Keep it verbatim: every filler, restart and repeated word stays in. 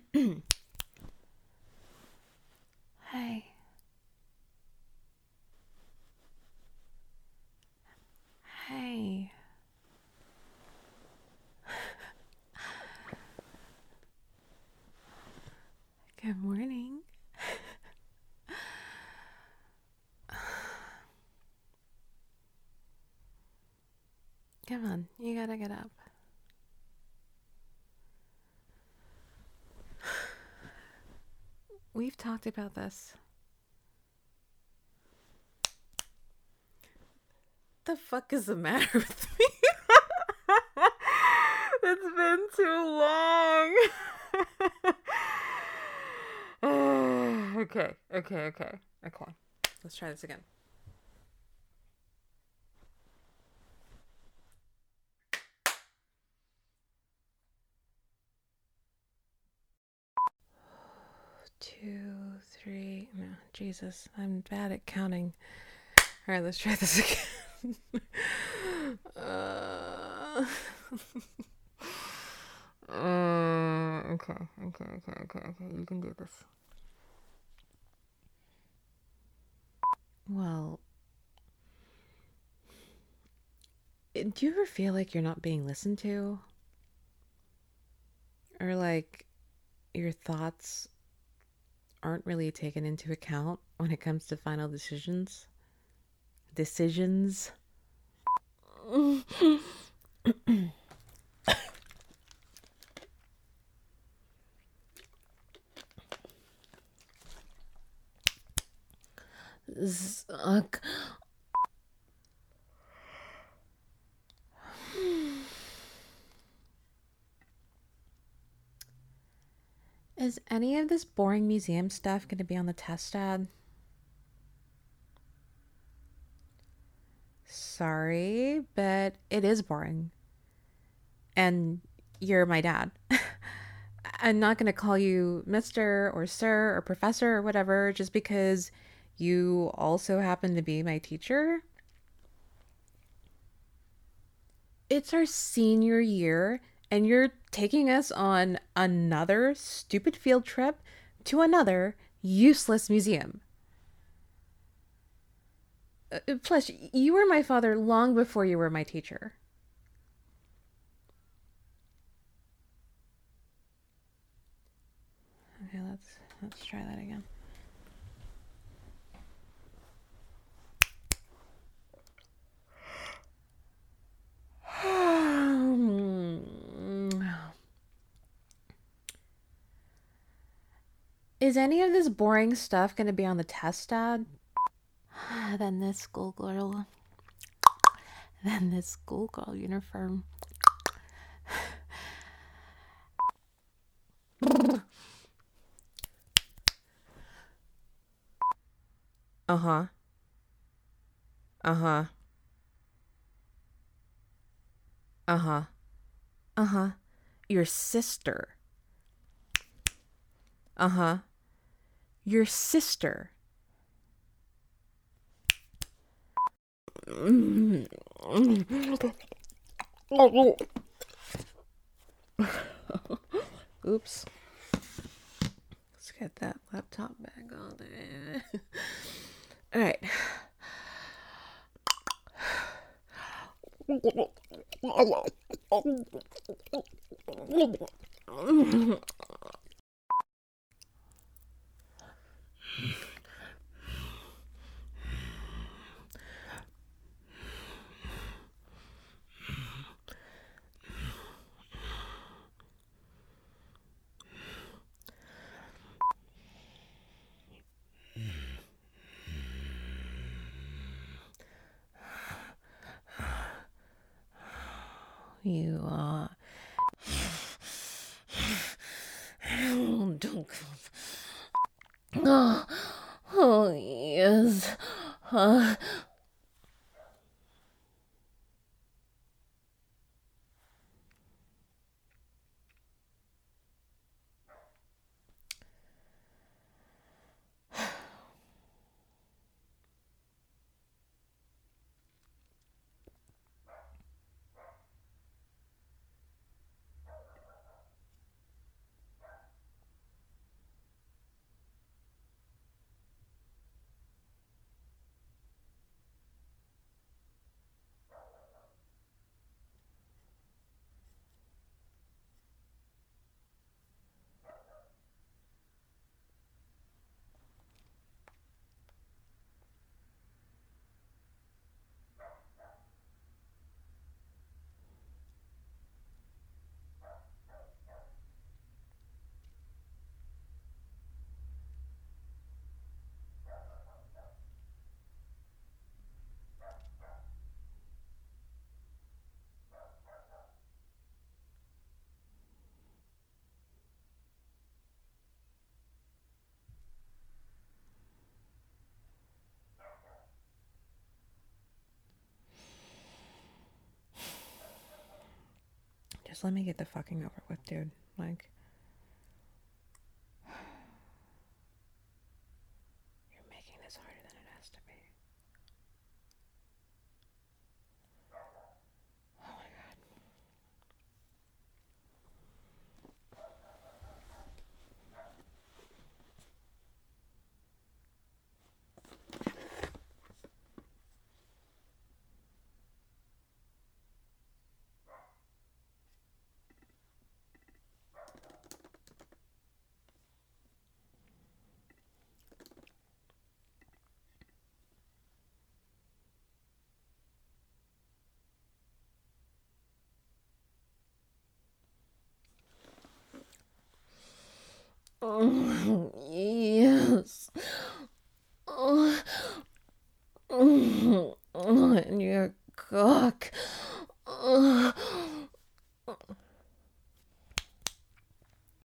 Hi. Hi. Good morning. Come on, you gotta get up. We've talked about this. The fuck is the matter with me? It's been too long. okay, okay, okay, okay. Let's try this again. Two, three. No, Jesus, I'm bad at counting. All right, let's try this again. uh, uh, okay, okay, okay, okay, okay. You can do this. Well, do you ever feel like you're not being listened to? Or like your thoughts aren't really taken into account when it comes to final decisions? Decisions? Zuck. Is any of this boring museum stuff going to be on the test, Dad? Sorry, but it is boring. And you're my dad. I'm not going to call you Mister or Sir or Professor or whatever just because you also happen to be my teacher. It's our senior year, and you're taking us on another stupid field trip to another useless museum. Uh, plus, you were my father long before you were my teacher. Okay, let's let's try that again. Is any of this boring stuff going to be on the test, Dad? Then this schoolgirl. Then this schoolgirl uniform. Uh huh. Uh huh. Uh huh. Uh huh. Your sister. Uh huh. Your sister. Oops. Let's get that laptop back on there. All right. You, uh. Don't. Oh, oh yes. Uh, Just let me get the fucking over with, dude. Like, you're making this harder than it has to be. Oh my god. Oh, yes. Oh, oh, oh, and your cock.